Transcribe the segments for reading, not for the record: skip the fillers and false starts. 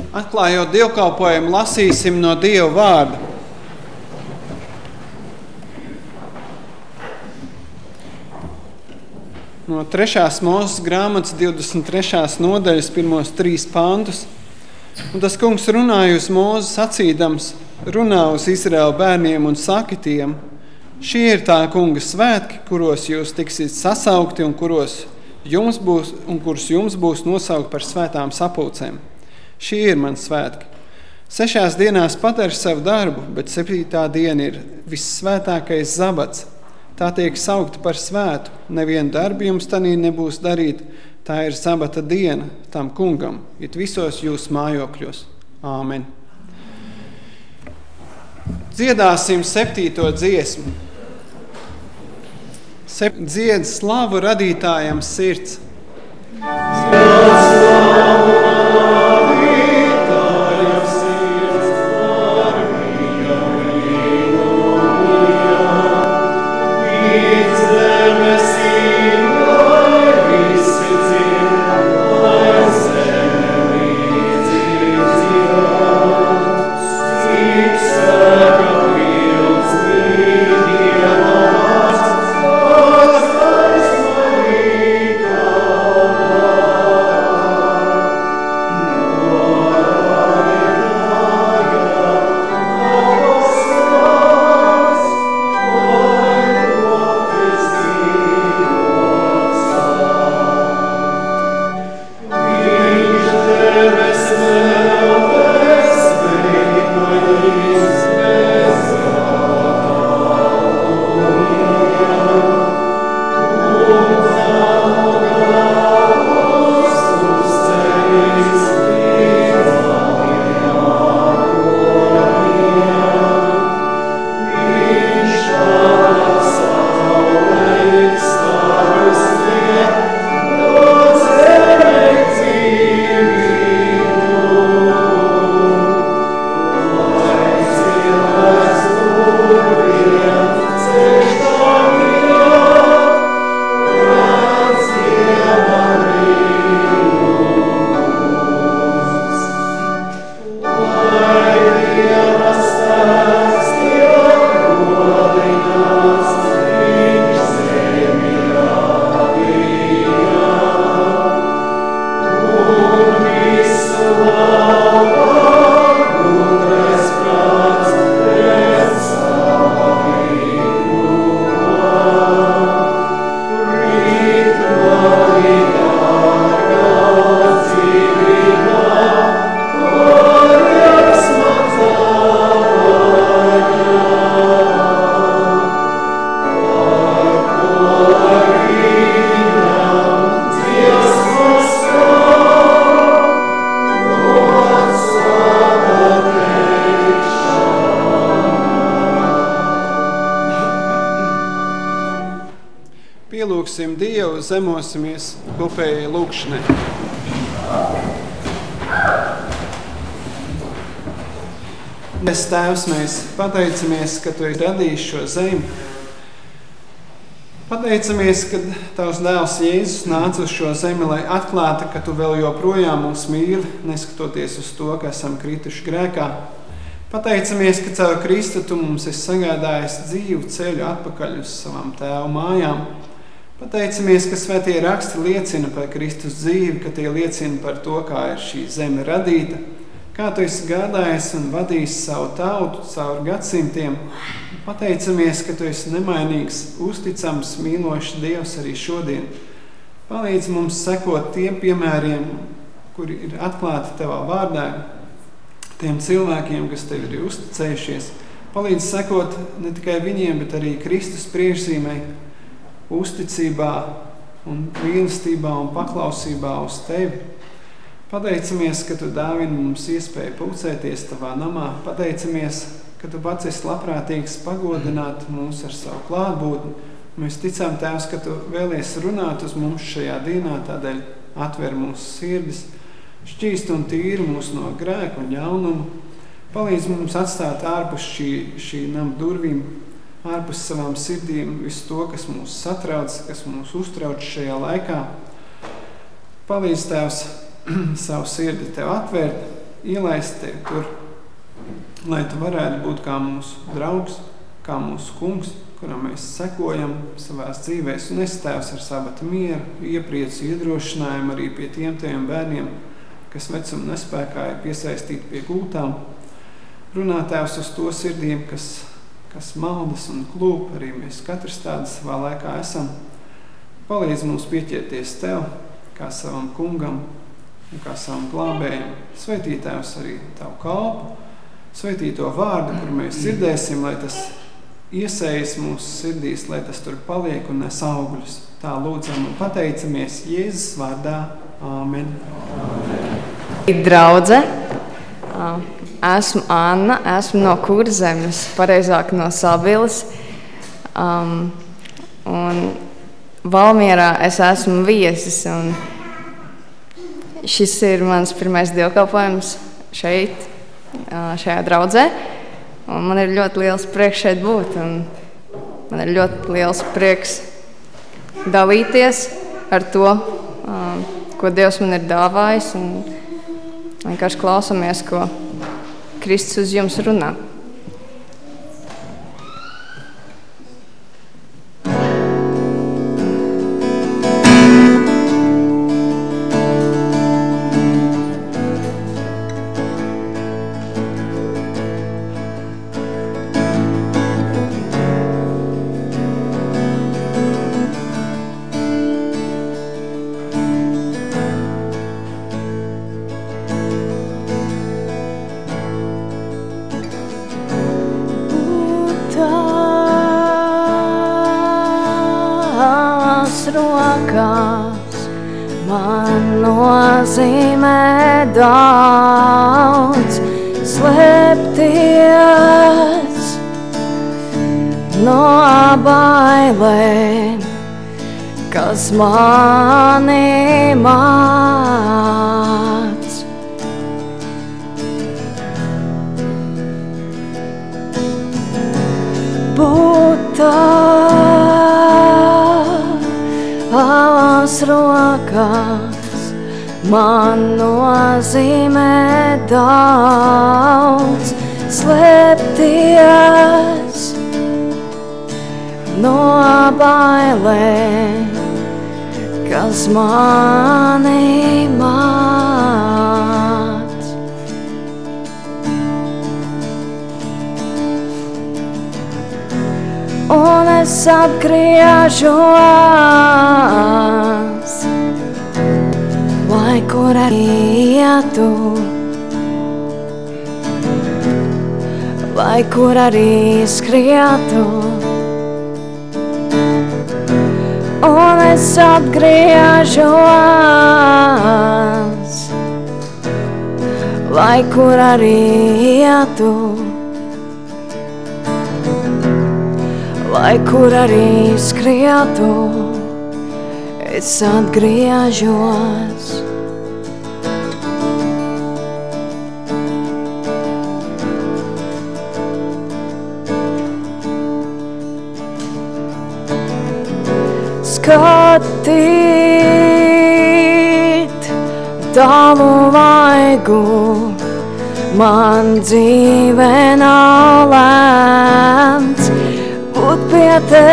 Atklājot dievkalpojumu, lasīsim no Dieva vārda. No 3. Mūzes grāmatas 23. nodaļas pirmos 3 pantus. Un tas kungs runāja uz Mūzu sacīdams, runā uz Izraēla bērniem un saki tiem, šie ir tā kunga svētki, kuros jūs tiksiet sasaukti un kurus jums būs nosaukt par svētām sapulcēm. Šie ir mani svētki. 6 dienās padari savu darbu, bet 7. diena ir vissvētākais sabats. Tā tiek saukta par svētu. Nevienu darbu jums tanī nebūs darīt. Tā ir sabata diena tam kungam, it visos jūsu mājokļos. Āmen. Dziedāsim 7. dziesmu. Dzied slavu radītājam sirds. Pielūgsim Dievu, zemosimies kopējai lūgšanai. Mēs, Tēvs, mēs pateicamies, ka Tu esi radījis šo zemi. Pateicamies, ka Tavs dēls Jēzus nāca uz šo zemi, lai atklātu, ka Tu vēl joprojām mūs mīli, neskatoties uz to, ka esam krituši grēkā. Pateicamies, ka caur Kristu Tu mums esi sagādājis dzīvu ceļu atpakaļ uz savām Tēva mājām. Pateicamies, ka svētie raksti liecina par Kristus dzīvi, ka tie liecina par to, kā ir šī zeme radīta, kā Tu esi gādājis un vadījis savu tautu caur gadsimtiem. Pateicamies, ka Tu esi nemainīgs, uzticams, mīlošs Dievs arī šodien. Palīdz mums sekot tiem piemēriem, kuri ir atklāti Tavā vārdā, tiem cilvēkiem, kas Tev ir uzticējušies. Palīdz sekot ne tikai viņiem, bet arī Kristus priekšzīmei, uzticībā un mīlestībā un paklausībā uz Tevi. Pateicamies, ka Tu dāvini mums iespēju pulcēties Tavā namā. Pateicamies, ka Tu pats esi labprātīgs pagodināt mūs ar savu klātbūtni. Mēs ticām, Tēvs, ka Tu vēlies runāt uz mums šajā dienā, tādēļ atver mūsu sirdis, šķīst un tīri mūs no grēka un ļaunuma. Palīdz mums atstāt ārpus šī nama durvīm, ārpus savām sirdīm visu to, kas mūs satrauc, kas mūs uztrauc šajā laikā. Palīdz, Tēvs, savu sirdi Tev atvērt, ielaist tevi tur, lai tu varētu būt kā mūsu draugs, kā mūsu kungs, kuram mēs sekojam savās dzīvēs. Un es, Tēvs, ar sabata mieru, iepriecu, iedrošinājumu arī pie tiem bērniem, kas vecuma nespēkā ir piesaistīti pie gultām. Runā, Tēvs, uz to sirdīm, kas maldas un klūp, arī mēs katrs tādas savā laikā esam. Palīdz mums pieķerties Tev, kā savam kungam un kā savam glābējam. Sveitī, Tēvs, arī Tavu kalpu, sveitī to vārdu, kur mēs dzirdēsim, lai tas iesējas mūsu sirdīs, lai tas tur paliek un nes augļus. Tā lūdzam un pateicamies Jēzus vārdā. Āmen. Draudze, esmu Anna, esmu no Kurzemes, pareizāk no Sabiles. Un Valmierā es esmu viesis, un šis ir mans pirmais dievkalpojums šeit, šajā draudzē. Un man ir ļoti liels prieks šeit būt, un man ir ļoti liels prieks dalīties ar to, ko Dievs man ir dāvājis, un vienkārši klausamies, ko Kristus uz jums runā. Man nozīmē daudz slēpties no bailēm, kas mani māc. Būt tavās rokās man nozīmē daudz slēpties no bailēm, kas mani māc. Un es atgriežos, lai kur arī ietu, lai kur arī skrietu. Un es atgriežos, lai kur arī ietu, lai kur arī skrietu, es atgriežos. Skatīt tavu vaigu, man dzīve nav lemts. Būt pie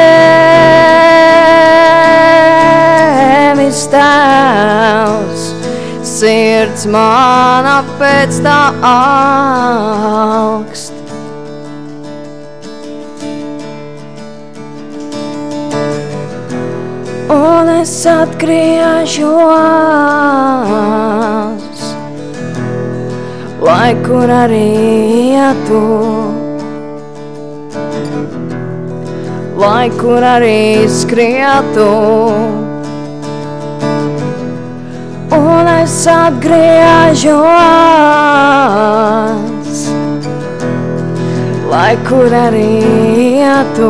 tevis, Tēvs, sirds mana pēc tā augst. Un es atgriežos, lai kur arī ietu, lai kur arī skrietu. Un es atgriežos, lai kur arī ietu,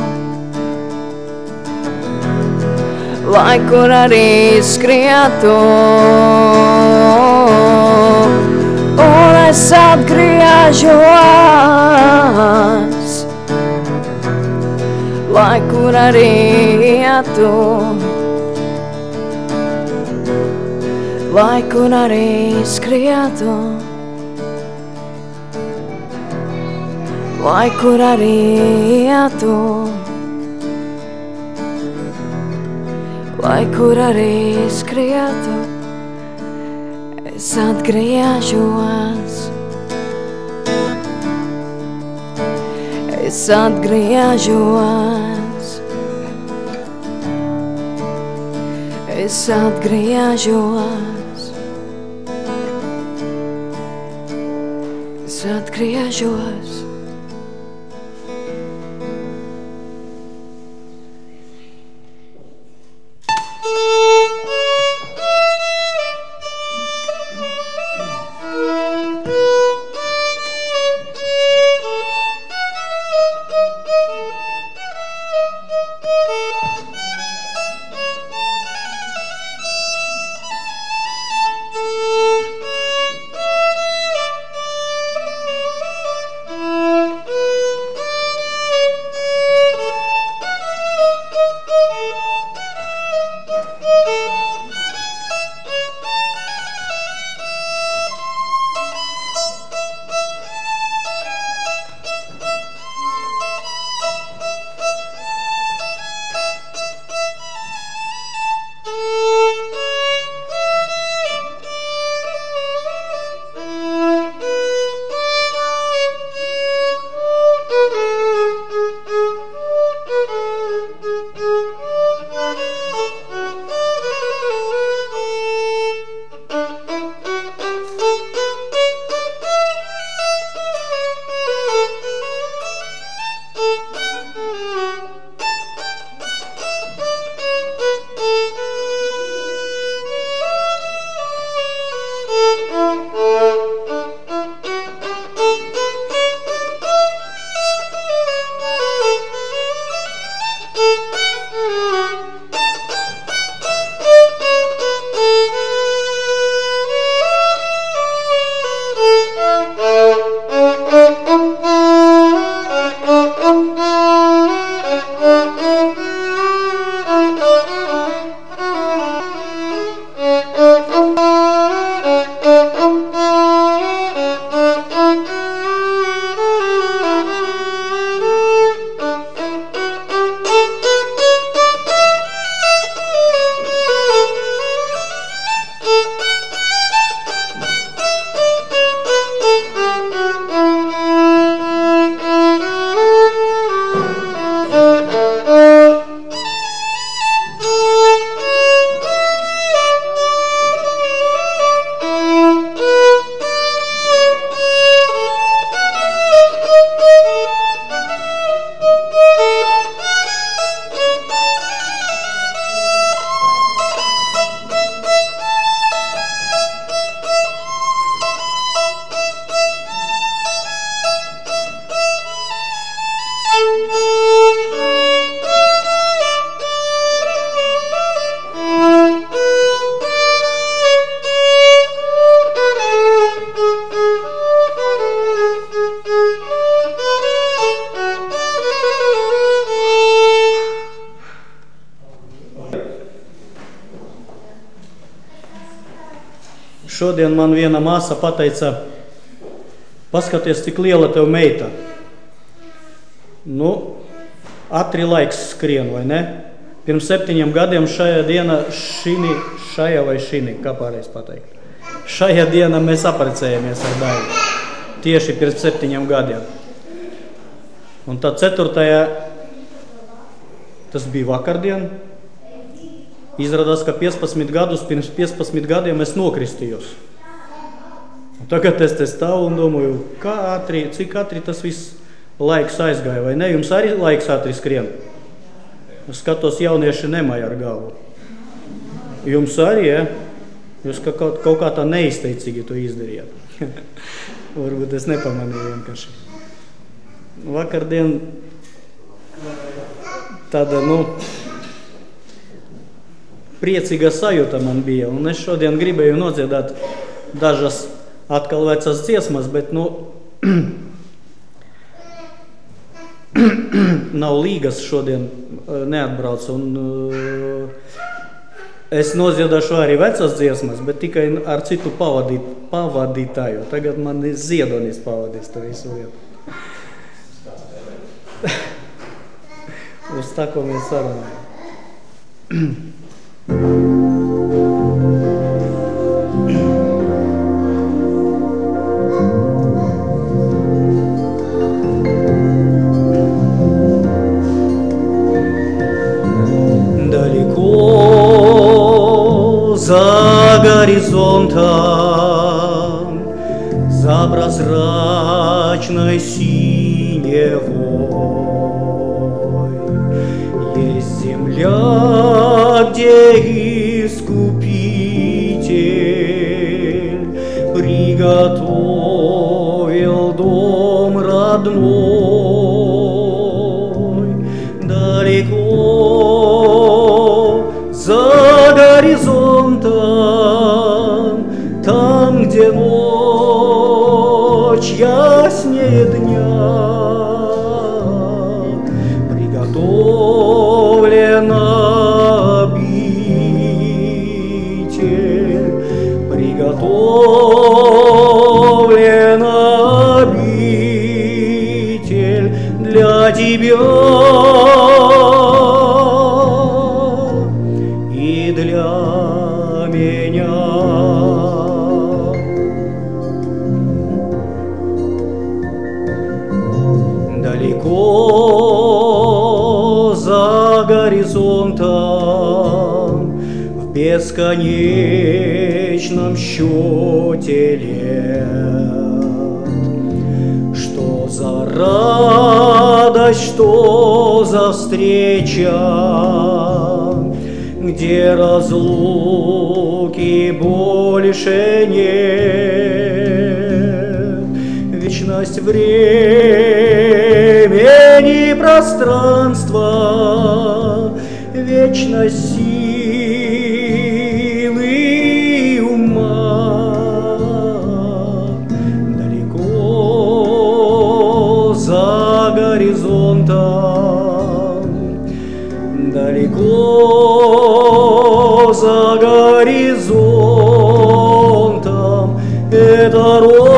lai kur arī skrietu. Un es atgriežos, lai kur arī ietu, lai kur arī skrietu. lai kur arī ietu, lai kur arī skrietu, es atgriežos. Es atgriežos, es atgriežos, es atgriežos. Šodien man viena māsa pateica, paskaties, cik liela tev meita. Nu, atri laiks skrien, vai ne? Pirms 7 gadiem šajā dienā kā pārējais pateikt. Šajā dienā mēs apprecējamies ar Daigu. Tieši pirms 7 gadiem. Un tad 4. tas bija vakardien. Izrādās, ka 15 gadus, pirms 15 gadiem es nokristījos. Un tagad es te stāvu un domāju, cik ātri tas viss laiks aizgāja, vai ne? Jums arī laiks ātri skrien? Es skatos, jaunieši nemaja ar galvu. Jums arī, ja? Jūs kaut kā tā neizteicīgi to izdarījāt. Varbūt es nepamanīju vienkārši. Vakardien tāda, priecīga sajūta man bija, un es šodien gribēju nodziedāt dažas atkal vecas dziesmas, bet, nav līgas šodien neatbrauc, un es noziedāšu arī vecas dziesmas, bet tikai ar citu pavadītāju. Tagad man Ziedonis pavadīs to visu lietu. uz tā, ko mēs sarunājam. За горизонтом, за прозрачной синевой есть земля, где Искупитель приготовил дом родной. Далеко за горизонтом, там, где ночь яснее дня, приготовлена обитель, приготовлена обитель для тебя. В бесконечном счете лет, что за радость, что за встреча, где разлуки больше нет. Вечность времени, пространства, вечность силы и ума. Далеко за горизонтом, далеко за горизонтом, это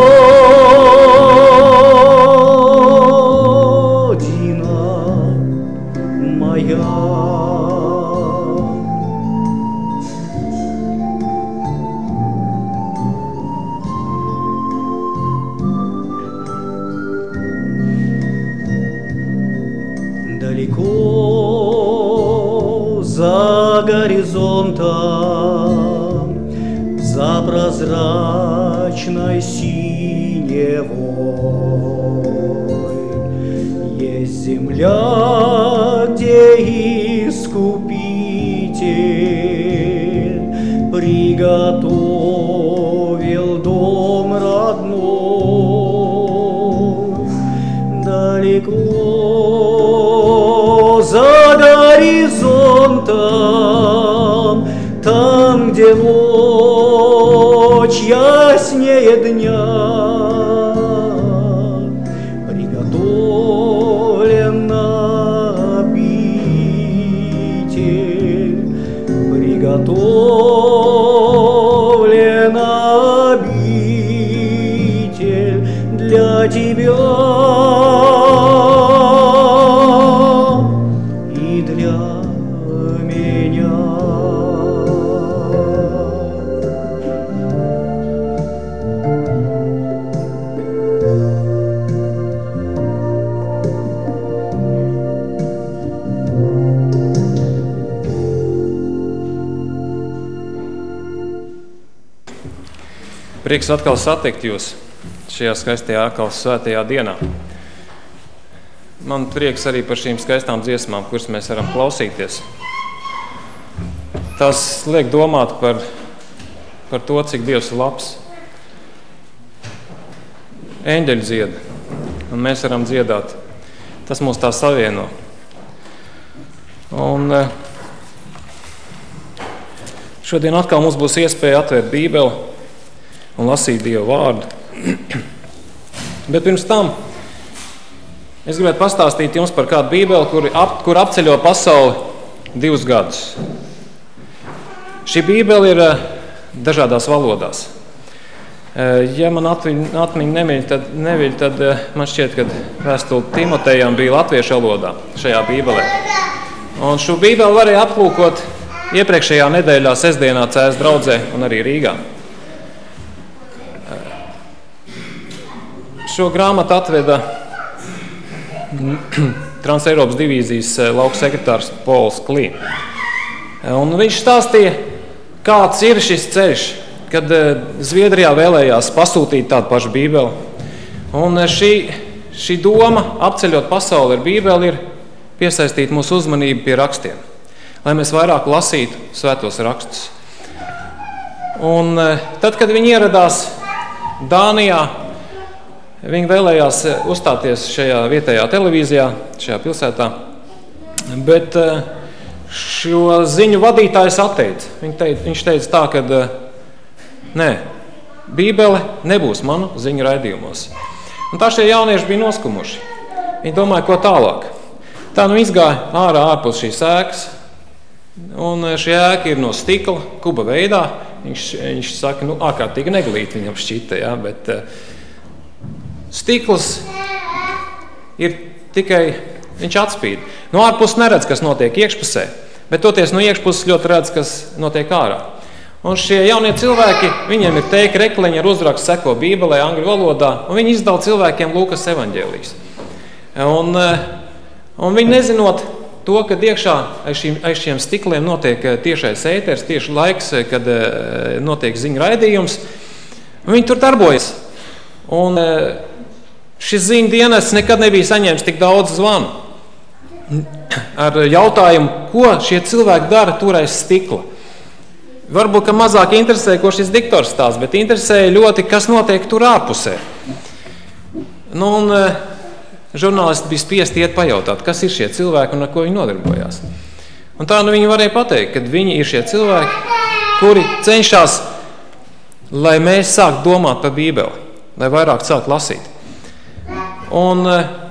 Родина моя. Далеко за горизонтом, за прозрачной синевой есть земля, где Искупитель приготовил дом родной. Далеко за горизонтом, там, где ночь яснее дня, приготовлена обитель, приготовлена обитель для тебя. Prieks atkal satikt jūs šajā skaistajā atkal svētajā dienā. Man prieks arī par šīm skaistām dziesmām, kuras mēs varam klausīties. Tās liek domāt par to, cik Dievs ir labs. Eņģeļi dzied, un mēs varam dziedāt. Tas mūs tā savieno. Un šodien atkal mums būs iespēja atvērt Bībeli un lasīt Dievu vārdu. Bet pirms tam es gribētu pastāstīt jums par kādu Bībeli, kur apceļo pasauli 2 gadus. Šī Bībele ir dažādās valodās. Ja man atmiņa neviļ, tad man šķiet, ka vēstule Timotejam bija latviešu valodā šajā bībelē. Un šo bībeli varēja aplūkot iepriekšējā nedēļā sestdienā Cēs draudzē un arī Rīgā. Šo grāmatu atveda Transeiropas divīzijas lauku sekretārs Pols Klī. Un viņš stāstīja, kāds ir šis ceļš, kad Zviedrijā vēlējās pasūtīt tādu pašu bībeli. Un šī doma, apceļot pasauli ar bībeli, ir piesaistīt mūsu uzmanību pie rakstiem, lai mēs vairāk lasītu svētos rakstus. Un tad, kad viņi ieradās Dānijā, viņi vēlējās uzstāties šajā vietējā televīzijā, šajā pilsētā, bet šo ziņu vadītājs atteica. Viņš teica tā, ka nē, bībele nebūs manu ziņu raidījumos. Un tā šie jaunieši bija noskumuši. Viņi domāja, ko tālāk. Tā izgāja ārpus šīs ēkas, un šī ēka ir no stikla, kuba veidā. Viņš saka, ārkārtīgi neglīti viņam šķita, ja, bet stikls ir tikai, viņš atspīd. No ārpus neredz, kas notiek iekšpusē, bet toties no iekšpuses ļoti redz, kas notiek ārā. Un šie jaunie cilvēki, viņiem ir teika rekliņa ar uzrakstu seko bībelē, angļu valodā, un viņi izdala cilvēkiem Lūkas evaņģēlijas. Un viņi nezinot to, ka iekšā aiz šiem stikliem notiek tiešais ēters, tieši laiks, kad notiek ziņu raidījums, un viņi tur darbojas. Un šis ziņu dienests nekad nebija saņēmis tik daudz zvanu ar jautājumu, ko šie cilvēki dara tur aiz stikla. Varbūt, ka mazāk interesē, ko šis diktors stāsta, bet interesēja ļoti, kas notiek tur ārpusē. Žurnālisti bija spiesti iet pajautāt, kas ir šie cilvēki un ar ko viņi nodarbojās. Un tā viņi varēja pateikt, ka viņi ir šie cilvēki, kuri cenšas, lai mēs sāktu domāt par bībeli, lai vairāk sāktu lasīt. Un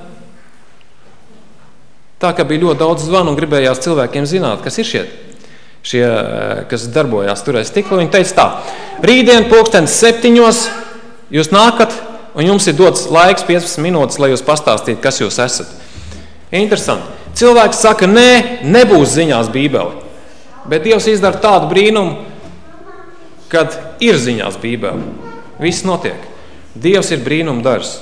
tā, ka bija ļoti daudz zvanu un gribējās cilvēkiem zināt, kas ir šie, kas darbojās tur aiz stikla, viņi teica tā: rītdien 7:00 jūs nākat un jums ir dots laiks 15 minūtes, lai jūs pastāstītu, kas jūs esat. Interesanti. Cilvēks saka, nē, nebūs ziņās bībeli, bet Dievs izdara tādu brīnumu, kad ir ziņās bībeli. Viss notiek. Dievs ir brīnumdars.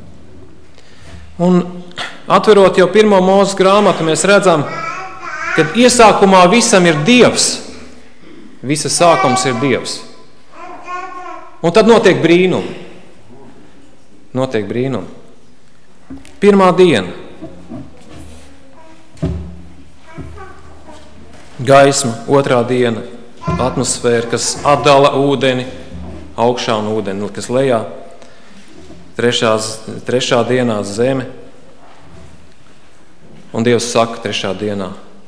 Un atverot jau 1. Mūzes grāmatu, mēs redzam, kad iesākumā visam ir Dievs. Visa sākums ir Dievs. Un tad notiek brīnumi. Notiek brīnumi. 1. diena. Gaisma. 2. diena. Atmosfēra, kas atdala ūdeni augšā un ūdeni, kas lejā. 3. dienā zeme. Un Dievs saka 3. dienā.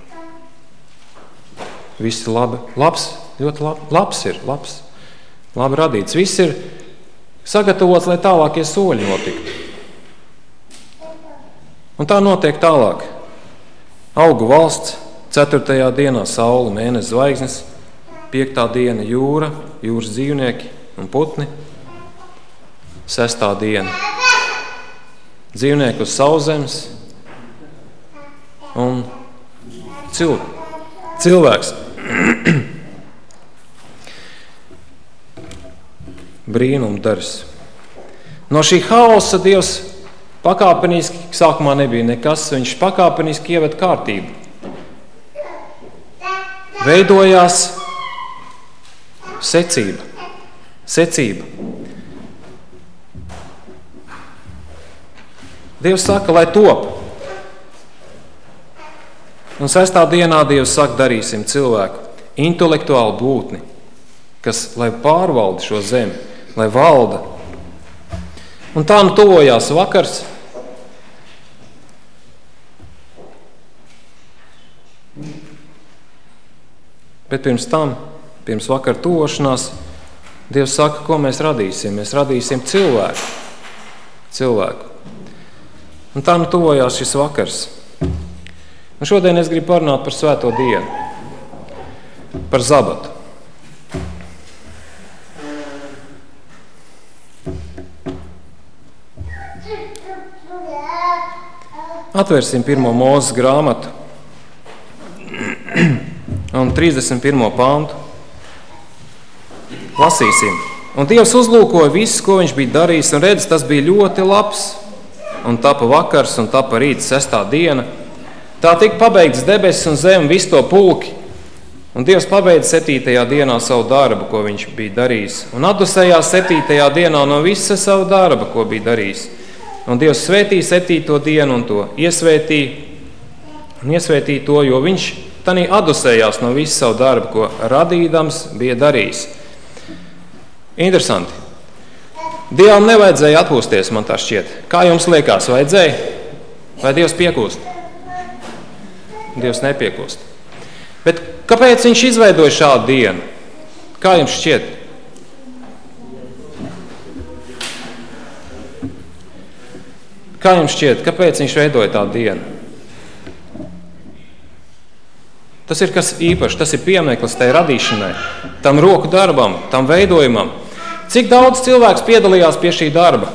Viss ir labi. Labs, ļoti labs ir. Labi radīts. Viss ir sagatavots, lai tālākie soļi notiktu. Un tā notiek tālāk. Augu valsts, 4. dienā saule, mēnesis, zvaigznes, 5. diena jūra, jūras dzīvnieki un putni, 6. diena dzīvnieki uz sauszemes un cilvēks. Brīnumdars. No šī haosa Dievs pakāpeniski, sākumā nebija nekas, viņš pakāpeniski ieved kārtību. Veidojās secība. Dievs saka, lai top. Un 6. dienā Dievs saka, darīsim cilvēku, intelektuālu būtni, kas, lai pārvalda šo zemi, lai valda. Un tā tuvojās vakars. Bet pirms vakara tuvošanās, Dievs saka, ko mēs radīsim? Mēs radīsim cilvēku. Un tā tuvojās šis vakars. Un šodien es gribu parunāt par svēto dienu, par sabatu. Atvērsim 1. Mūzes grāmatu un 31. pantu. Lasīsim. Un Dievs uzlūkoja visu, ko viņš bija darījis, un redz, tas bija ļoti labs. Un tapa vakars, un tapa rīts 6. diena. Tā tika pabeigts debesis un zeme, visu to pulki. Un Dievs pabeidza 7. dienā savu darbu, ko viņš bija darījis. Un atdusējās 7. dienā no visa savu darba, ko bija darījis. Un Dievs svētīja 7. dienu un to iesvētīja. Un iesvētīja to, jo viņš tanī atdusējās no visu savu darbu, ko radīdams bija darījis. Interesanti. Dievam nevajadzēja atpūsties, man tā šķiet. Kā jums liekas, vajadzēja? Vai Dievs piekūst? Dievs nepiekūst. Bet kāpēc viņš izveidoja šādu dienu? Kā jums šķiet? Kā jums šķiet, kāpēc viņš veidoja tādu dienu? Tas ir kas īpašs, tas ir piemineklis tai radīšanai, tam roku darbam, tam veidojumam. Cik daudz cilvēks piedalījās pie šī darba?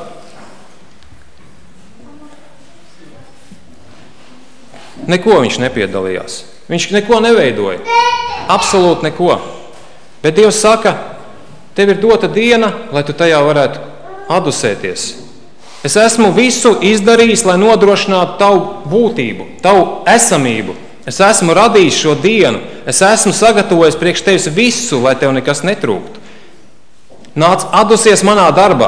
Neko viņš nepiedalījās. Viņš neko neveidoja. Absolūti neko. Bet Dievs saka, tev ir dota diena, lai tu tajā varētu atdusēties. Es esmu visu izdarījis, lai nodrošinātu tavu būtību, tavu esamību. Es esmu radījis šo dienu. Es esmu sagatavojis priekš tevis visu, lai tev nekas netrūktu. Nāc atdusies manā darbā.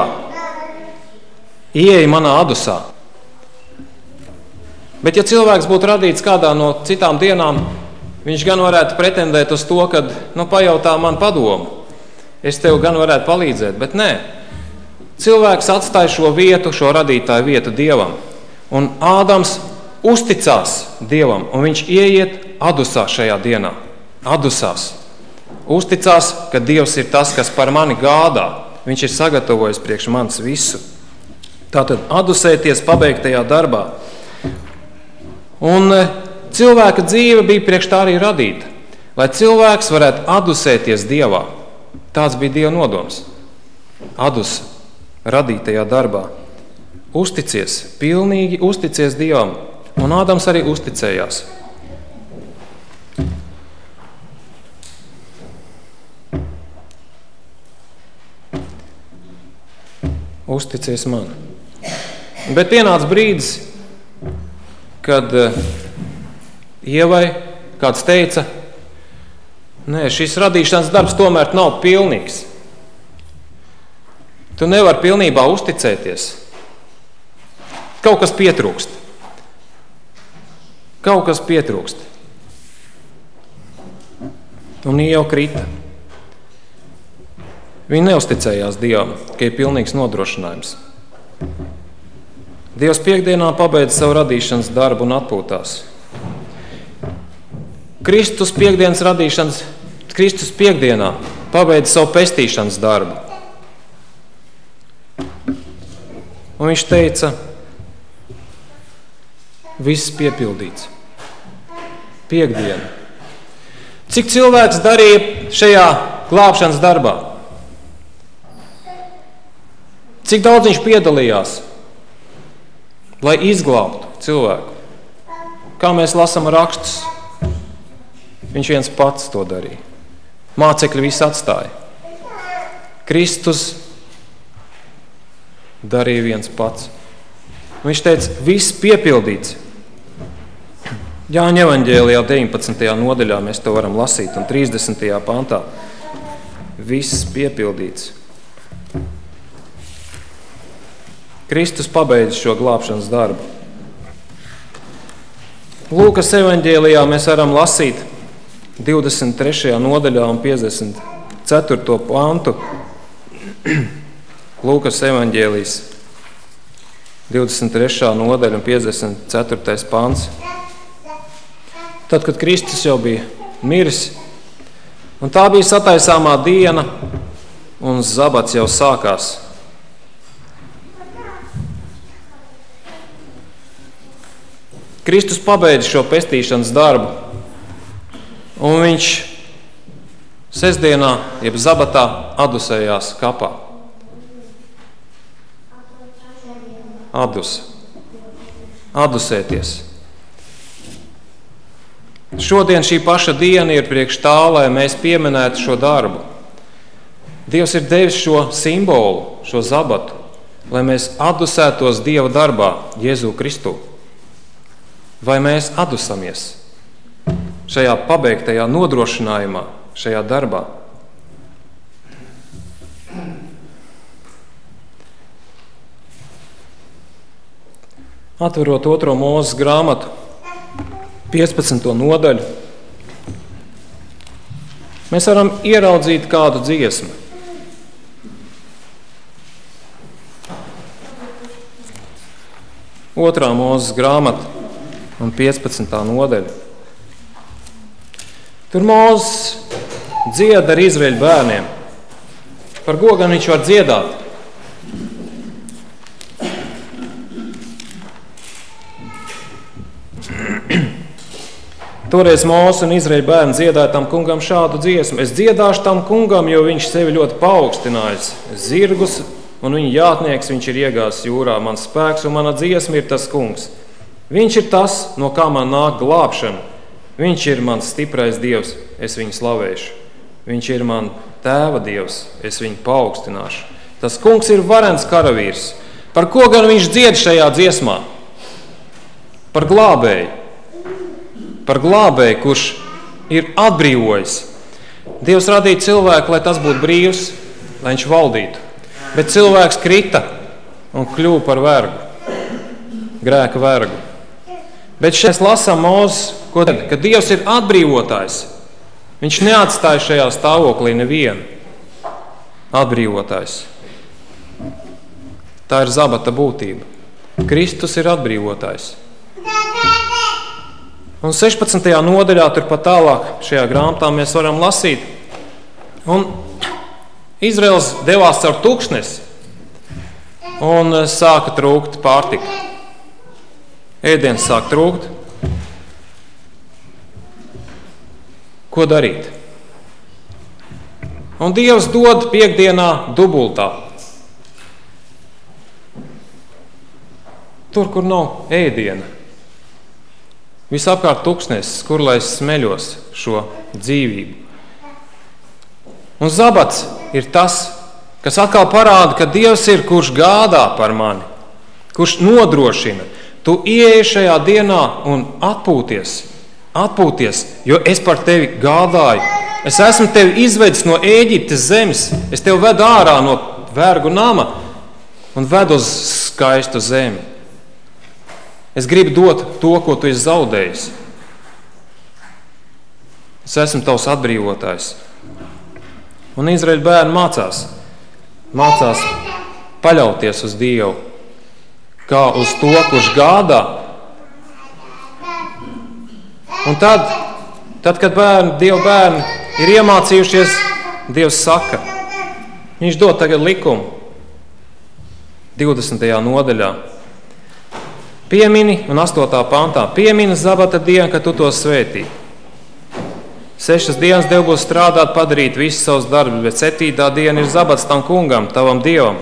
Ieej manā atdusā. Bet ja cilvēks būtu radīts kādā no citām dienām, viņš gan varētu pretendēt uz to, ka pajautā man padomu. Es tev gan varētu palīdzēt, bet nē. Cilvēks atstāja šo vietu, šo radītāju vietu Dievam. Un Ādams uzticās Dievam, un viņš ieiet atdusā šajā dienā. Atdusās. Uzticās, ka Dievs ir tas, kas par mani gādā. Viņš ir sagatavojis priekš manis visu. Tātad atdusēties pabeigtajā darbā. Un cilvēka dzīve bija priekš tā arī radīta. Lai cilvēks varētu atdusēties Dievā. Tāds bija Dieva nodoms. Atdus radītajā darbā. Uzticies, pilnīgi uzticies Dievam. Un Ādams arī uzticējās. Uzticies man. Bet pienāca brīdis, kad Ievai kāds teica, nē, šis radīšanas darbs tomēr nav pilnīgs. Tu nevari pilnībā uzticēties. Kaut kas pietrūkst. Kaut kas pietrūkst. Un Ieva krita. Viņa neuzticējās Dievam, ka ir pilnīgs nodrošinājums. Dievs piekdienā pabeidza savu radīšanas darbu un atpūtās. Kristus piekdienā pabeidza savu pestīšanas darbu. Un viņš teica, viss piepildīts. Piekdiena. Cik cilvēks darīja šajā glābšanas darbā? Cik daudz viņš piedalījās, lai izglābtu cilvēku? Kā mēs lasām rakstus, viņš viens pats to darīja. Mācekļi visi atstāja. Kristus darīja viens pats. Viņš teica, viss piepildīts. Jāņa evaņģēlijā 19. nodaļā mēs to varam lasīt, un 30. pantā. Viss piepildīts. Kristus pabeidz šo glābšanas darbu. Lūkas evaņģēlijā mēs varam lasīt 23. nodaļā un 54. pantu. Lūkas evaņģēlijs 23. nodaļa un 54. pants. Tad, kad Kristus jau bija miris, un tā bija sataisāmā diena, un zabats jau sākās. Kristus pabeidza šo pestīšanas darbu, un viņš sestdienā, jeb zabatā, atdusējās kapā. Atdus. Atdusēties. Šodien šī paša diena ir priekš tā, lai mēs pieminētu šo darbu. Dievs ir devis šo simbolu, šo zabatu, lai mēs atdusētos Dieva darbā, Jēzu Kristu. Vai mēs atdusamies šajā pabeigtajā nodrošinājumā, šajā darbā? Atverot 2. Mūzes grāmatu, 15. nodaļu, mēs varam ieraudzīt kādu dziesmu. Otrā Mūzes grāmata un 15. nodaļa. Tur Mūzes dzied ar Izraēļu bērniem. Par ko gan viņš var dziedāt? Toreiz Mūzes un Izraēļu bērni dziedāja tam kungam šādu dziesmu. Es dziedāšu tam kungam, jo viņš sevi ļoti paaugstinājis. Zirgus un viņa jātnieks viņš ir iegāzis jūrā. Mans spēks un mana dziesma ir tas kungs. Viņš ir tas, no kā man nāk glābšana. Viņš ir mans stiprais Dievs, es viņu slavēšu. Viņš ir man tēva Dievs, es viņu paaugstināšu. Tas kungs ir varens karavīrs. Par ko gan viņš dzied šajā dziesmā? Par glābēju. Par glābēju, kurš ir atbrīvojis. Dievs radīja cilvēku, lai tas būtu brīvs, lai viņš valdītu. Bet cilvēks krita un kļuva par vergu, grēka vergu. Bet šeit lasām Mūzes, ka Dievs ir atbrīvotājs. Viņš neatstāja šajā stāvoklī nevienu. Atbrīvotājs. Tā ir zabata būtība. Kristus ir atbrīvotājs. Un 16. nodaļā, turpat tālāk šajā grāmatā mēs varam lasīt. Un Izraels devās caur tūkstnesi un sāka trūkt pārtika. Ēdiens sāk trūkt. Ko darīt? Un Dievs dod piekdienā dubultā. Tur, kur nav ēdiena. Visapkārt tūkstnesis, kur lai smeļos šo dzīvību. Un zabats ir tas, kas atkal parāda, ka Dievs ir, kurš gādā par mani, kurš nodrošina. Tu ieej šajā dienā un atpūties, jo es par tevi gādāju. Es esmu tevi izvedis no Ēģiptes zemes, es tevi vedu ārā no vergu nama un vedu uz skaistu zemi. Es gribu dot to, ko tu esi zaudējis. Es esmu tavs atbrīvotājs. Un Izraēļu bērni mācās paļauties uz Dievu, kā uz to, kurš gādā. Un tad, kad Dieva bērni ir iemācījušies, Dievs saka, viņš dod tagad likumu 20. nodaļā. Piemini, un 8. pantā, piemini zabata dienu, kad tu to svētī. 6 dienas Tev būs strādāt, padarīt visus savus darbus, bet 7. diena ir zabats tam kungam, tavam Dievam.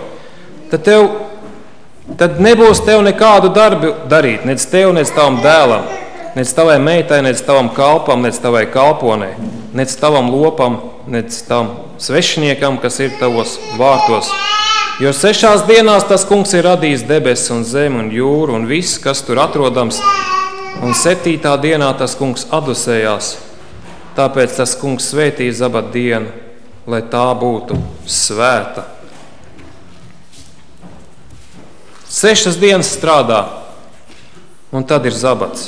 Tad nebūs tev nekādu darbu darīt, nec tev, nec tavam dēlam, nec tavai meitai, nec tavam kalpam, nec tavai kalponei, nec tavam lopam, nec tam svešiniekam, kas ir tavos vārtos. Jo 6 dienās tas kungs ir radījis debesis un zemi un jūru un viss, kas tur atrodams, un 7. dienā tas kungs atdusējās. Tāpēc tas kungs svētīja zabat dienu, lai tā būtu svēta. 6 dienas strādā, un tad ir zabats.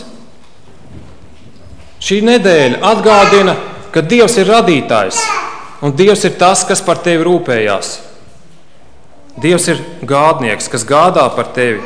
Šī nedēļa atgādina, ka Dievs ir radītājs, un Dievs ir tas, kas par tevi rūpējās. Dievs ir gādnieks, kas gādā par tevi.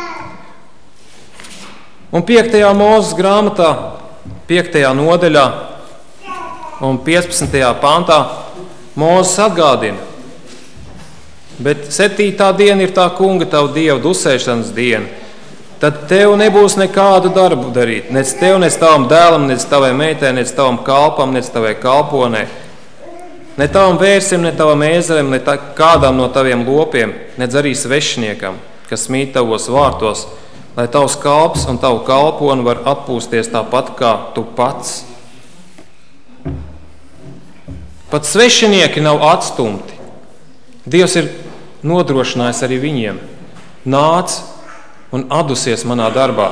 Un 5. Mūzes grāmatā, 5. nodaļā un 15. pantā Mūzes atgādina. Bet 7. diena ir tā kunga, tava Dieva dusēšanas diena. Tad tev nebūs nekādu darbu darīt. Nec tev, nec tavam dēlam, nec tavai meitai, nec tavam kalpam, nec tavai kalponei. Ne tavam vērsim, ne tavam ēzelim, ne kādam no taviem lopiem, nedz arī svešiniekam, kas mīt tavos vārtos, lai tavs kalps un tavu kalponi var atpūsties tāpat kā tu pats. Pat svešinieki nav atstumti. Dievs ir nodrošinājis arī viņiem. Nāc un atdusies manā darbā.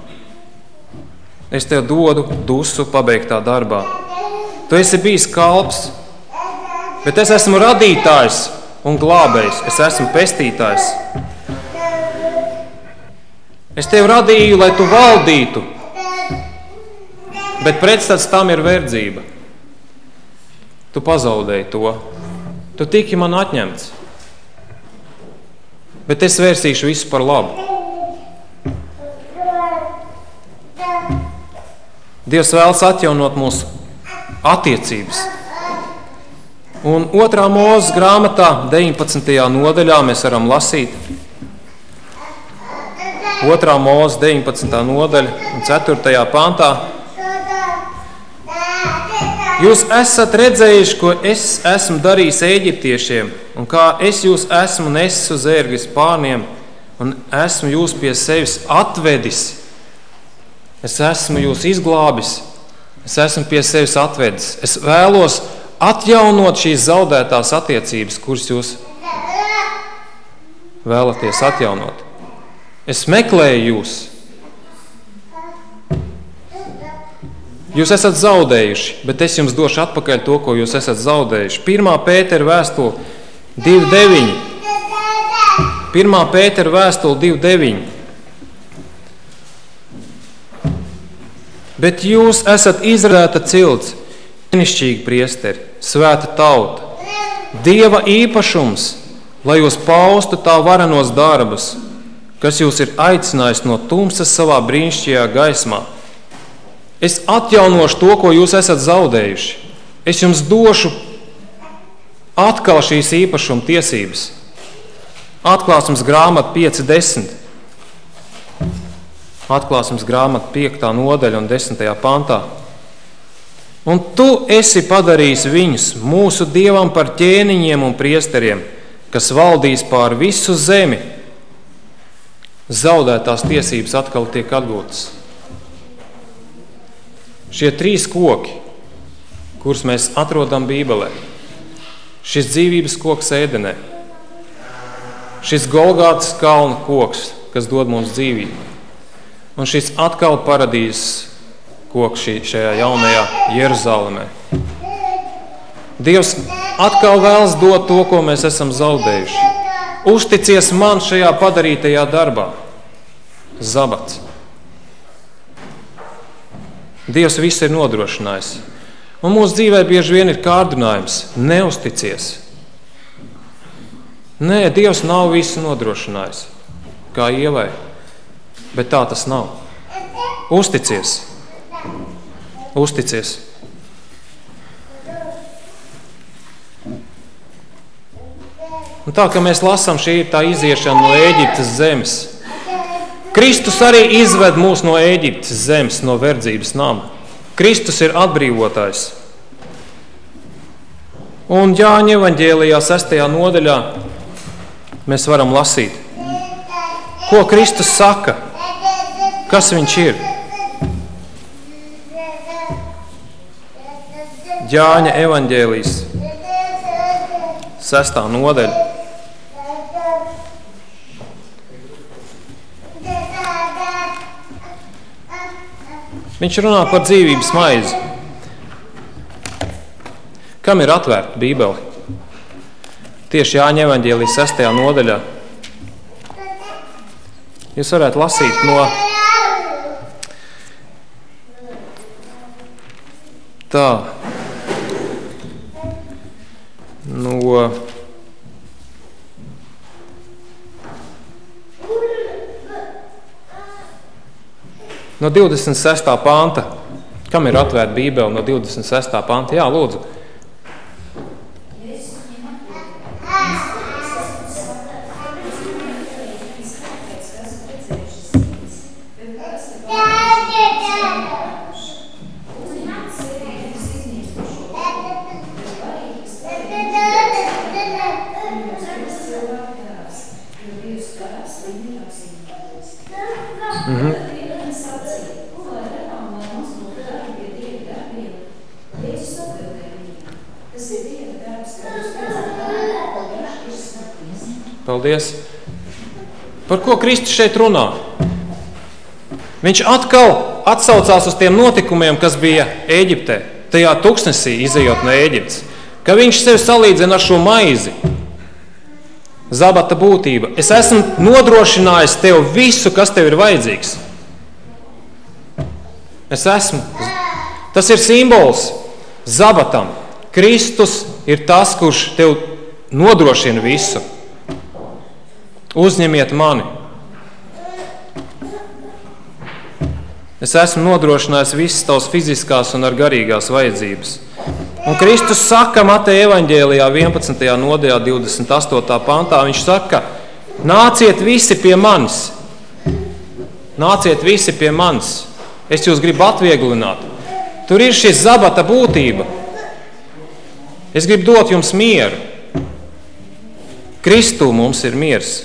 Es tev dodu dusu pabeigtā darbā. Tu esi bijis kalps, bet es esmu radītājs un glābējs. Es esmu pestītājs. Es tevi radīju, lai tu valdītu, bet pretstats tam ir verdzība. Tu pazaudēji to. Tu tiki man atņemts. Bet es vērsīšu visu par labu. Dievs vēlas atjaunot mūsu attiecības. Un 2. Mūzes grāmatā 19. nodaļā mēs varam lasīt 2. Mūzes 19. nodaļa un 4. pantā. Jūs esat redzējuši, ko es esmu darījis eģiptiešiem, un kā es jūs esmu nesis uz ērgļu spārniem, un esmu jūs pie sevis atvedis. Es esmu jūs izglābis, es esmu pie sevis atvedis. Es vēlos atjaunot šīs zaudētās attiecības, kuras jūs vēlaties atjaunot. Es meklēju jūs. Jūs esat zaudējuši, bet es jums došu atpakaļ to, ko jūs esat zaudējuši. 1. Pētera vēstule 2.9. 1. Pētera vēstule 2.9. Bet jūs esat izrādēta cilts, brīnišķīgi priesteri, svēta tauta, Dieva īpašums, lai jūs paustu tā varenos darbus, kas jūs ir aicinājis no tumsas savā brīnišķīgajā gaismā. Es atjaunošu to, ko jūs esat zaudējuši. Es jums došu atkal šīs īpašuma tiesības. Atklāsmes grāmata 5.10. Atklāsmes grāmata 5. nodaļa un 10. pantā. Un tu esi padarījis viņus mūsu Dievam par ķēniņiem un priesteriem, kas valdīs pār visu zemi. Zaudētās tiesības atkal tiek atgūtas. Šie 3 koki, kurus mēs atrodam Bībelē, šis dzīvības koks Ēdenē, šis Golgātas kalna koks, kas dod mums dzīvību, un šis atkal paradīzes koks šajā jaunajā Jeruzalemē. Dievs atkal vēlas dot to, ko mēs esam zaudējuši. Uzticies man šajā padarītajā darbā. Zabats. Dievs visu ir nodrošinājis. Un mūsu dzīvē bieži vien ir kārdinājums. Neusticies. Nē, Dievs nav visu nodrošinājis, kā Ievai. Bet tā tas nav. Uzticies. Uzticies. Un tā, ka mēs lasām, šī ir tā iziešana no Ēģiptes zemes. Kristus arī izved mūs no Ēģiptes zemes, no verdzības nama. Kristus ir atbrīvotājs. Un Jāņa evaņģēlijā 6. nodaļā mēs varam lasīt, ko Kristus saka, kas viņš ir. Jāņa evaņģēlijas 6. nodaļa. Viņš runā par dzīvības maizi. Kam ir atvērta Bībele? Tieši Jāņa evaņģēlijas 6. nodaļā. Jūs varētu lasīt no no 26. panta. Kam ir atvērta Bībele no 26. panta? Jā, lūdzu. Paldies. Par ko Kristus šeit runā? Viņš atkal atsaucās uz tiem notikumiem, kas bija Ēģiptē, tajā tuksnesī izejot no Ēģiptes, ka viņš sevi salīdzina ar šo maizi. Zabata būtība. Es esmu nodrošinājis tev visu, kas tev ir vajadzīgs. Es esmu. Tas ir simbols zabatam. Kristus ir tas, kurš tev nodrošina visu. Uzņemiet mani. Es esmu nodrošinājis visas tavas fiziskās un ar garīgās vajadzības. Un Kristus saka Mateja evaņģēlijā 11. nodaļā 28. pantā, viņš saka, nāciet visi pie manis. Nāciet visi pie manis. Es jūs gribu atvieglināt. Tur ir šis zabata būtība. Es gribu dot jums mieru. Kristū mums ir miers.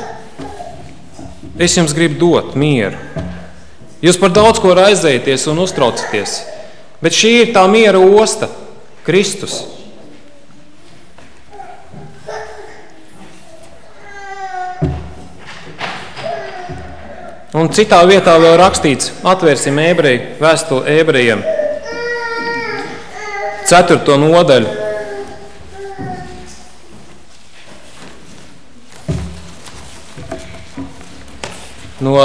Es jums gribu dot mieru. Jūs par daudz ko raizējaties un uztraucaties, bet šī ir tā miera osta, Kristus. Un citā vietā vēl rakstīts, atvērsim vēstuli Ebrejiem, 4. nodaļu. No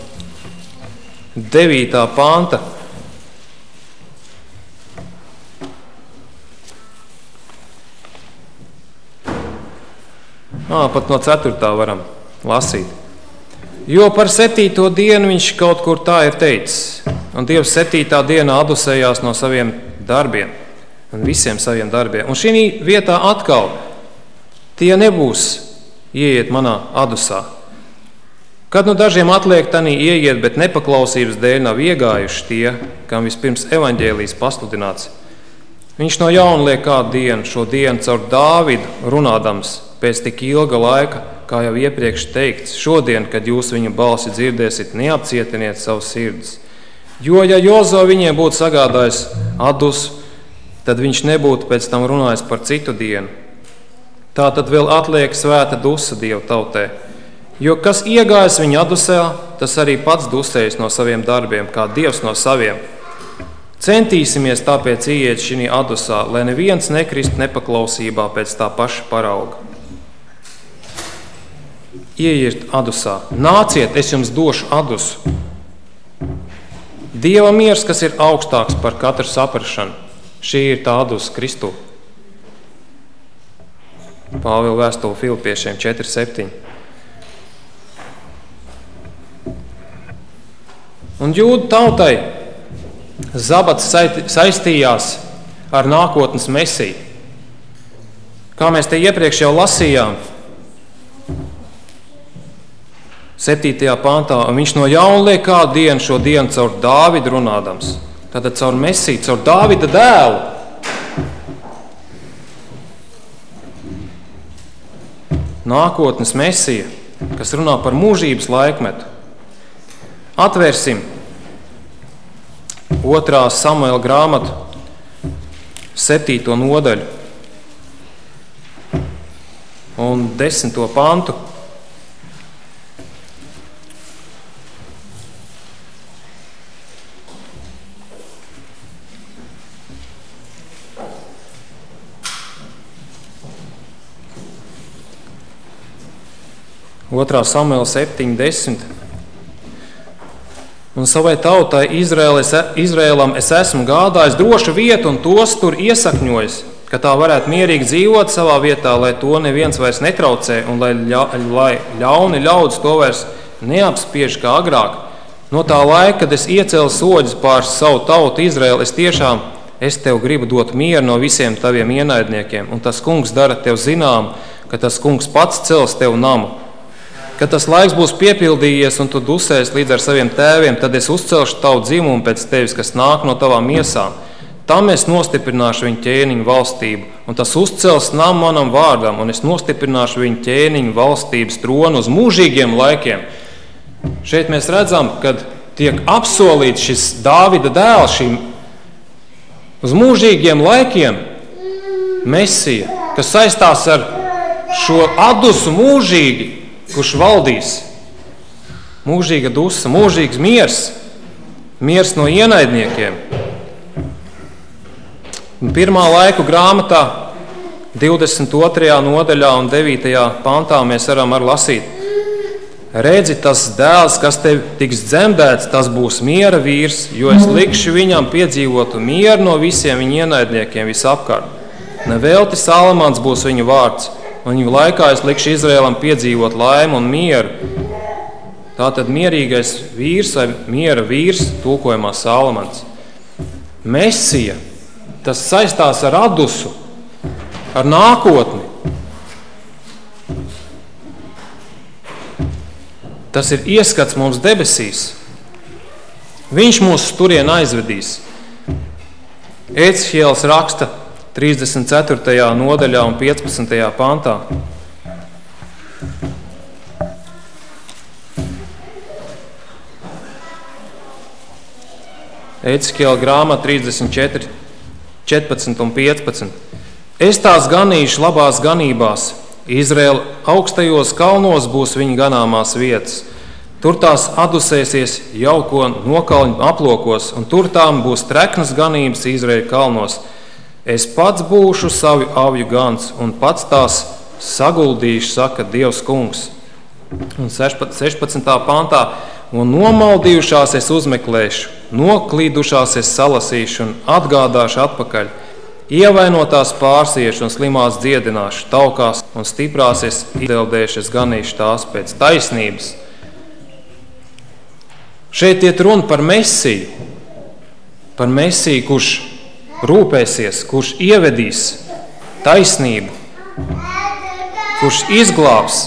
9. panta. Pat no 4. varam lasīt. Jo par 7. dienu viņš kaut kur tā ir teicis. Un Dievs 7. dienā adusējās no saviem darbiem. Un visiem saviem darbiem. Un šī vietā atkal tie nebūs ieiet manā adusā. Kad nu dažiem atliek tanī ieiet, bet nepaklausības dēļ nav iegājuši tie, kam vispirms evaņģēlijs pasludināts. Viņš no jauna liek kādu dienu, šo dienu caur Dāvidu runādams pēc tik ilga laika, kā jau iepriekš teikts, šodien, kad jūs viņu balsi dzirdēsiet, neapcietiniet savus sirdis. Jo, ja Jozo viņiem būtu sagādājis adus, tad viņš nebūtu pēc tam runājis par citu dienu. Tā tad vēl atliek svēta dusa Dieva tautē. Jo kas iegājas viņa adusē, tas arī pats dusējas no saviem darbiem, kā Dievs no saviem. Centīsimies tāpēc ieiet šī adusā, lai neviens nekrist nepaklausībā pēc tā paša parauga. Ieiet adusā. Nāciet, es jums došu adusu. Dieva miers, kas ir augstāks par katru saprašanu. Šī ir tā adusa Kristū. Pāvila vēstule Filipiešiem 4:7. Un jūdu tautai zabats saistījās ar nākotnes Mesiju. Kā mēs te iepriekš jau lasījām, 7. pantā, un viņš no jauna liek kādu dienu šo dienu caur Dāvidu runādams. Tātad caur Mesiju, caur Dāvida dēlu. Nākotnes Mesija, kas runā par mūžības laikmetu. Atvērsim 2. Samuela grāmatu 7. nodaļu un 10. pantu. Otrā Samuela 7:10. Un savai tautai Izraēlam es esmu gādājis drošu vietu un tos tur iesakņojis, ka tā varētu mierīgi dzīvot savā vietā, lai to neviens vairs netraucē un lai ļauni ļaudis to vairs neapspiež kā agrāk. No tā laika, kad es iecēlu soļus pār savu tautu Izraēlu, es tev gribu dot mieru no visiem taviem ienaidniekiem, un tas kungs dara tev zinām, ka tas kungs pats cels tev namu. Kad tas laiks būs piepildījies un tu dusēs līdz ar saviem tēviem, tad es uzcelšu tavu dzimumu pēc tevis, kas nāk no tavām miesām. Tam es nostiprināšu viņu ķēniņu valstību, un tas uzcels namu manam vārdam, un es nostiprināšu viņu ķēniņu valstības tronu uz mūžīgiem laikiem. Šeit mēs redzam, kad tiek apsolīts šis Dāvida dēls šīm uz mūžīgiem laikiem Mesija, kas saistās ar šo atdusu mūžīgi, kurš valdīs. Mūžīga dusa, mūžīgs miers, miers no ienaidniekiem. Pirmā laiku grāmatā 22. nodaļā un 9. pantā mēs varam lasīt. Redzi, tas dēls, kas tev tiks dzemdēts, tas būs miera vīrs, jo es likšu viņam piedzīvotu mieru no visiem viņa ienaidniekiem visapkārt. Nevelti Salamans būs viņu vārds, un viņu laikā es likšu Izraēlam piedzīvot laimu un mieru. Tātad mierīgais vīrs vai miera vīrs, tulkojumā Salamans. Mesija, tas saistās ar atdusu, ar nākotni. Tas ir ieskats mums debesīs. Viņš mūs turien aizvedīs. Ēcihielis raksta 34. nodaļā un 15. pantā. Ēcihiela grāmata 34, 14 un 15. Es tās ganīšu labās ganībās. Izraēla augstajos kalnos būs viņa ganāmās vietas. Tur tās adusēsies jauko nokalņu aplokos, un tur tām būs treknas ganības Izraēla kalnos. Es pats būšu savu avju gans, un pats tās saguldīšu, saka Dievs kungs. Un 16. pantā. Un nomaldījušās es uzmeklēšu, noklīdušās es salasīšu un atgādāšu atpakaļ. Ievainotās pārsiešu un slimās dziedināšu, taukās un stiprās es izdeldēšu, es ganīšu tās pēc taisnības. Šeit iet runa par Mesiju, kurš rūpēsies, kurš ievedīs taisnību, kurš izglābs.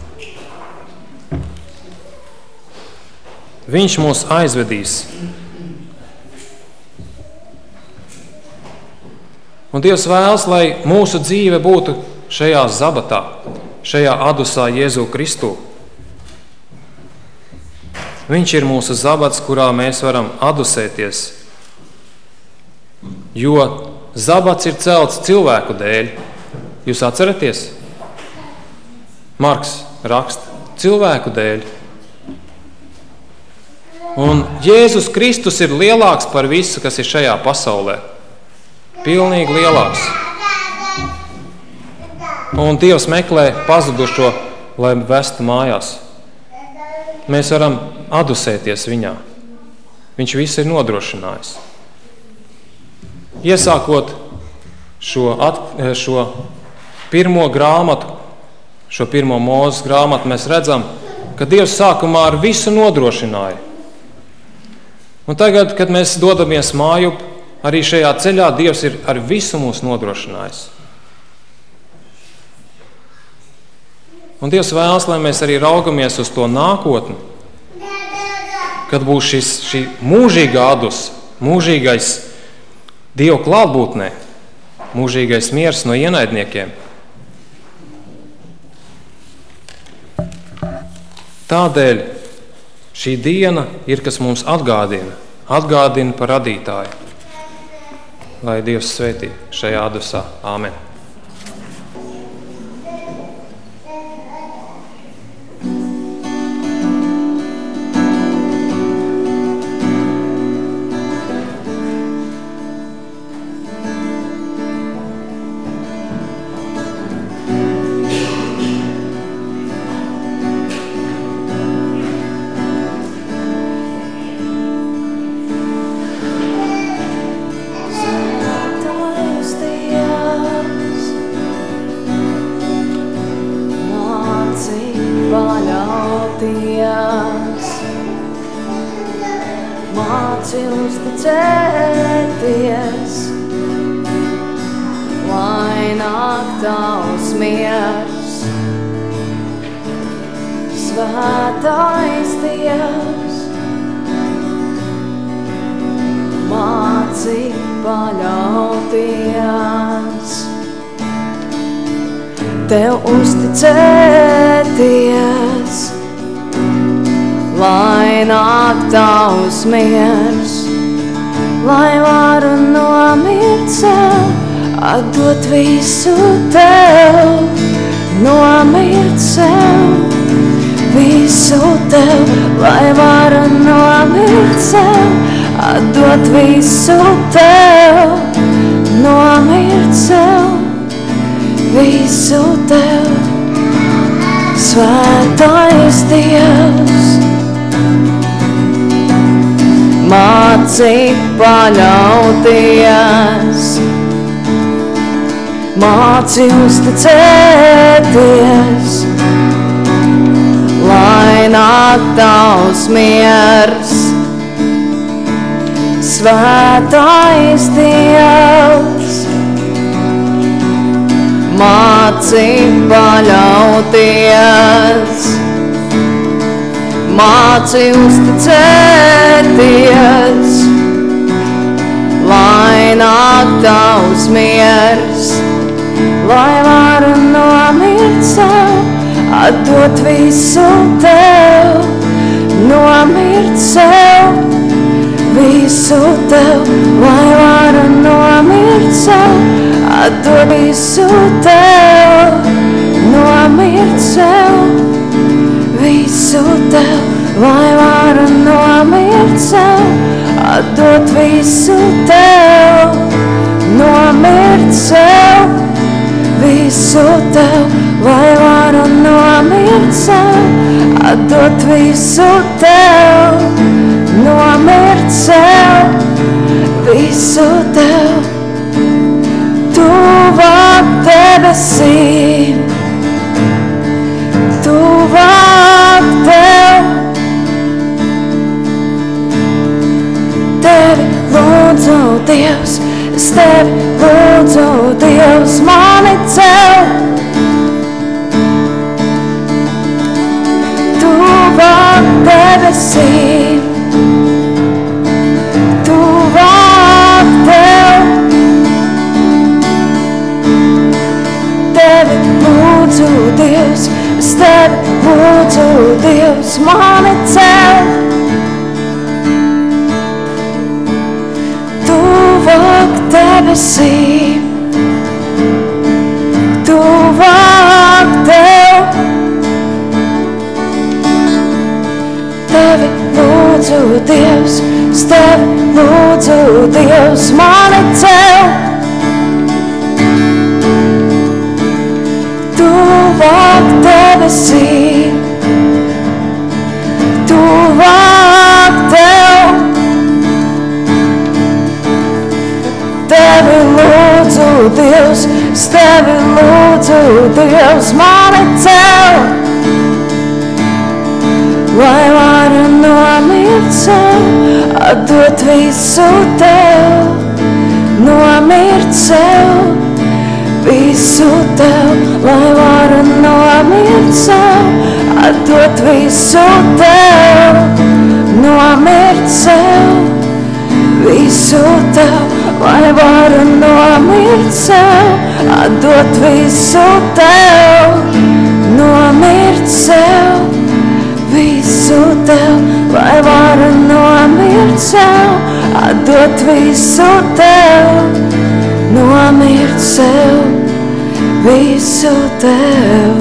Viņš mūs aizvedīs. Un Dievs vēlas, lai mūsu dzīve būtu šajā zabatā, šajā adusā Jēzu Kristu. Viņš ir mūsu zabats, kurā mēs varam adusēties. Jo zabats ir celts cilvēku dēļ. Jūs atceraties? Marks raksta, cilvēku dēļ. Un Jēzus Kristus ir lielāks par visu, kas ir šajā pasaulē. Pilnīgi lielāks. Un Dievs meklē pazudušo, lai vestu mājās. Mēs varam adusēties viņā. Viņš visu ir nodrošinājis. Iesākot šo pirmo grāmatu, šo pirmo Mūzes grāmatu, mēs redzam, ka Dievs sākumā ar visu nodrošināja. Un tagad, kad mēs dodamies mājup, arī šajā ceļā Dievs ir ar visu mūs nodrošinājis. Un Dievs vēlas, lai mēs arī raugamies uz to nākotni, kad būs šī mūžīgā adus, mūžīgais Dieva klātbūtnē, mūžīgais miers no ienaidniekiem. Tādēļ šī diena ir, kas mums atgādina par radītāju. Lai Dievs svētī šajā adusā. Āmen. Māci uzticēties, lai nāk tavs miers. Svētais Dievs, māci paļauties, tev uzticēties, lai nāk tavs miers, lai varu nomirt sev, atdot visu tev, no Tev, lai varu nomirt sev, atdot visu Tev, nomirt sev, visu Tev. Svētais Dievs, māci paļauties, māci uzticēties, lai nāk Tavs miers. Svētais Dievs, māci paļauties, māci uzticēties, lai nāk Tavs miers, lai varu nomirt sev, atdot visu Tev, nomirt sev, visu Tev, lai varu nomirt sev, atdot visu Tev, nomirt sev, visu Tev, lai varu nomirt sev, atdot visu Tev, nomirt sev, visu Tev, lai varu nomirt sev, atdot visu Tev, nomirt sev, visu Tev. Tuvāk debesīm, tuvāk Tev, Tevi lūdzu, Dievs, es Tevi lūdzu, Dievs, mani cel. Tuvāk debesīm, tuvāk Tev, Tevi lūdzu, Dievs, es Tevi lūdzu, Dievs, mani cel. Tuvāk debesīm, tuvāk Tev, Tevi lūdzu, Dievs, es Tevi lūdzu, Dievs, mani cel. Tuvāk debesīm, tuvāk Tev, Tevi lūdzu, Dievs, es Tevi lūdzu, Dievs, mani cel. Lai varu nomirt sev, atdot visu Tev, nomirt sev, visu Tev, lai varu nomirt sev, atdot visu Tev, nomirt sev, visu Tev, lai varu nomirt sev, atdot visu Tev, nomirt sev, visu Tev, lai varu nomirt sev, atdot visu Tev, nomirt sev, visu Tev.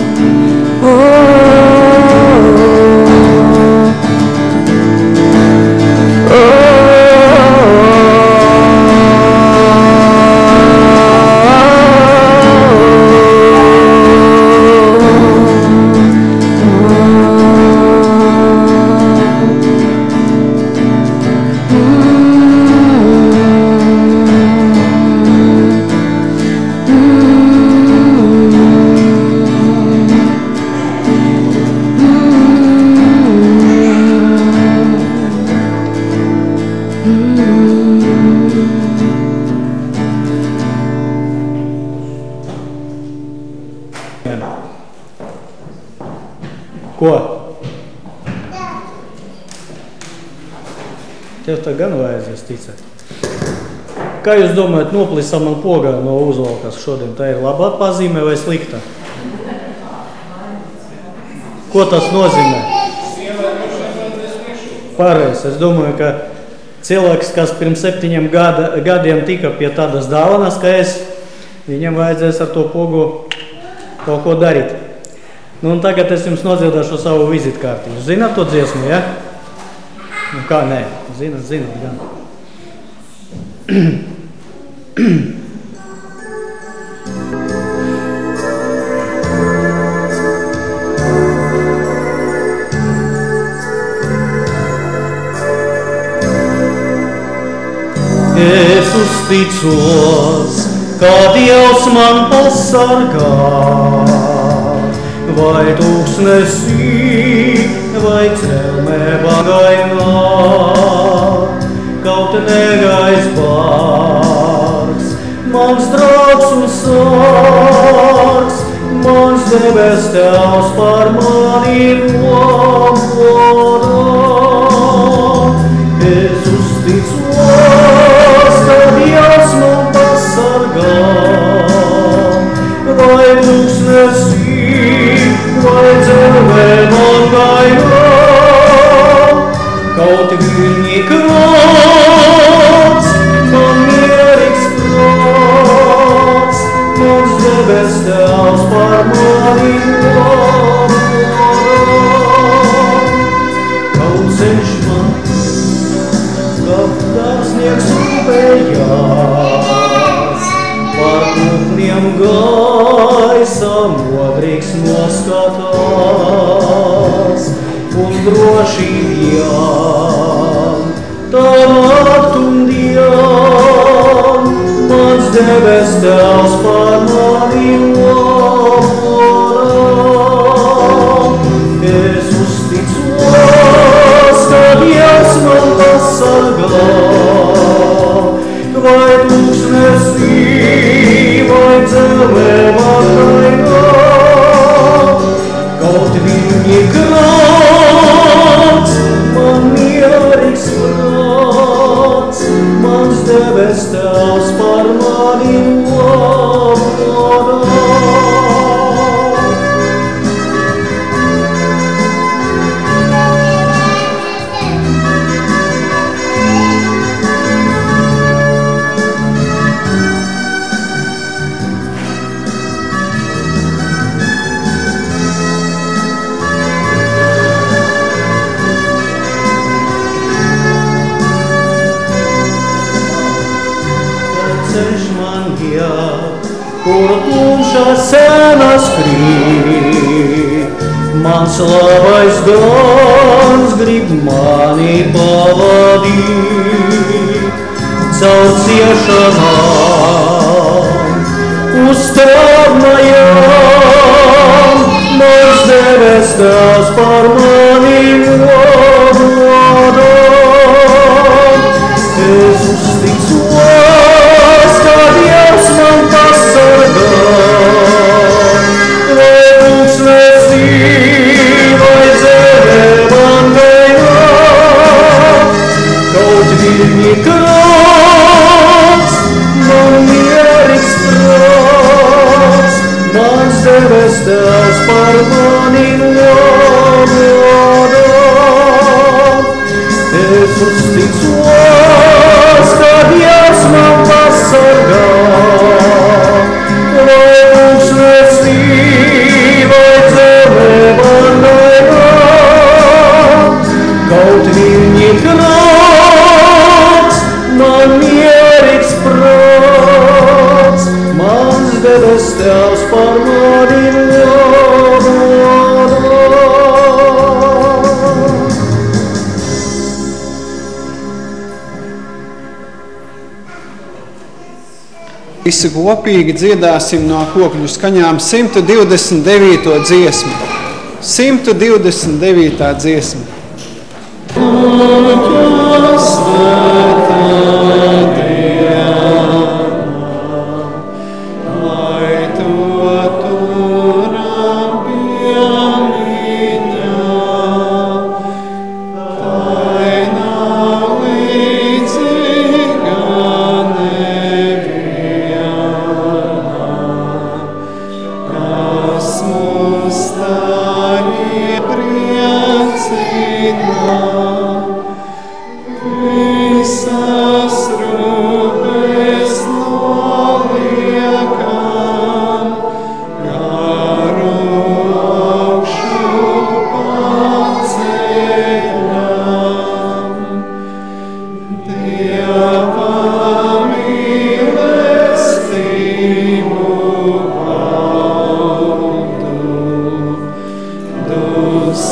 Ko? Tev tā gan vajadzēs ticēt. Kā jūs domājat, noplisā man pogā no uzvalkas šodien? Tā ir labā pazīme vai sliktā? Ko tas nozīmē? Pareizi. Es domāju, ka cilvēks, kas pirms 7 gadiem tika pie tādas dāvanas, ka viņam vajadzēs ar to pogu kaut ko darīt. Nu, un tagad es jums nodziedāšu savu vizitkārtiņu. Zināt to dziesmu, ja? Nu, kā nē? Zināt gan. Es uzticos, kā Dievs man pasargā, vai tūkstnesī, vai celmē bagainā, kaut negais bārgs, mans draugs un sargs, mans debes Tēvs par mani nomodā. Es uzticos, ka Dievs man pasargā, vai tūkstnesī, vai dzelmē man gainā, kaut viņi krāts, man mierīgs prāts, mans debes Tēvs par mani nomodā. Kaut ceļš man dārsnieks rūpējās, par kūpniem gaisa modrīgs noskatās, un droši vien tā nakt un dien, mans debes Tēvs par mani nomodā. Es uzticos, ka Dievs man pasargā, vai tūkstnesī, vai dzelmē bagainā, kaut viņi krāts, man mierīgs prāts, mans debes Tēvs par mani nomodā. Kuru tumšas sēnas krīt, mans labais gans grib mani pavadīt. Caur ciešanām, uz tādnajām, mans debes Tēvs par mani nomodā. Es uzticos, ka Dievs man pasargā, vai tūkstnesī, vai zemē man gainā, kaut viņi krāts, man mierīgs prāts, mans debes Tēvs par mani nomodā. Es uzticos, ka Dievs man pasargā, vai tūkstnesī, vai dzelmē man gainā, kaut viņi krāts, man mierīgs prāts, mans debes Tēvs par mani nomodā. Visi kopīgi dziedāsim no kokļu skaņām 129. dziesmu. 129. dziesma. Priecina, visa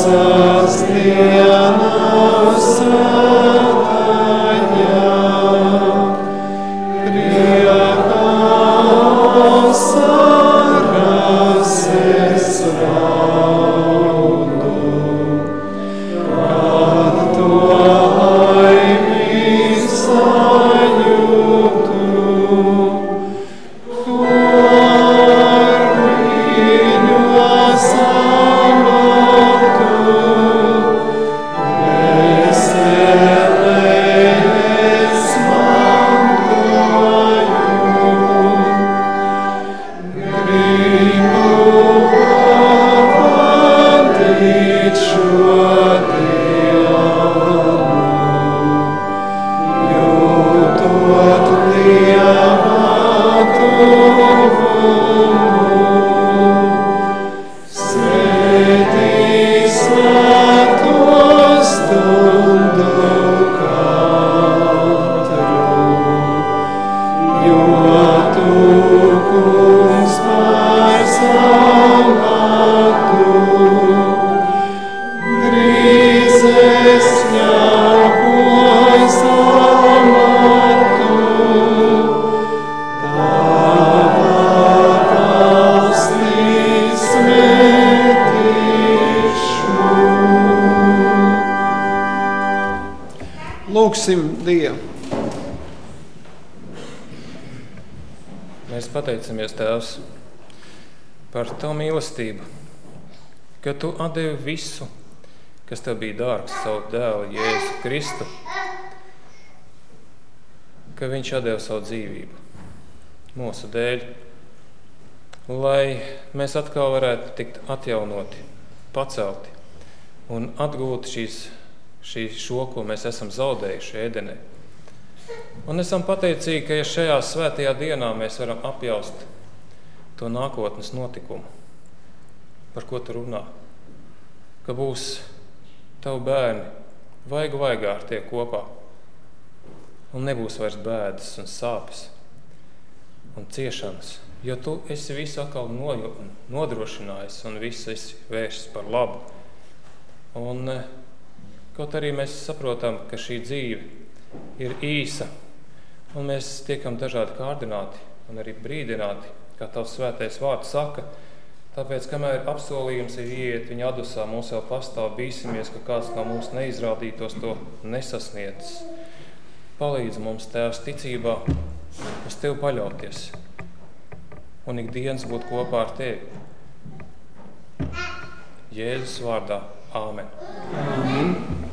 Lūksim Dievu. Mēs pateicamies, Tēvs, par Tavu mīlestību, ka Tu atdevi visu, kas Tev bija dārgs, savu dēlu Jēzu Kristu, ka Viņš atdeva savu dzīvību mūsu dēļ, lai mēs atkal varētu tikt atjaunoti, pacelti un atgūt šo, ko mēs esam zaudējuši ēdenē. Un esam pateicīgi, ka šajā svētajā dienā mēs varam apjaust to nākotnes notikumu, par ko Tu runā, ka būs Tavu bērni vaigu vaigā ar tie kopā, un nebūs vairs bēdas un sāpes un ciešanas, jo Tu esi visu atkal nodrošinājis un visu esi vērsis par labu. Un kaut arī mēs saprotam, ka šī dzīve ir īsa, un mēs tiekam dažādi kārdināti un arī brīdināti, kā Tavs svētais vārds saka, tāpēc, kamēr apsolījums ir ieiet viņa adusā, mums vēl pastāv bīsimies, ka kāds no mums neizrādītos to nesasniedzis. Palīdz mums, Tēvs, ticībā uz Tev paļauties un ikdienas būt kopā ar Tevi. Jēzus vārdā. Āmen. Amen.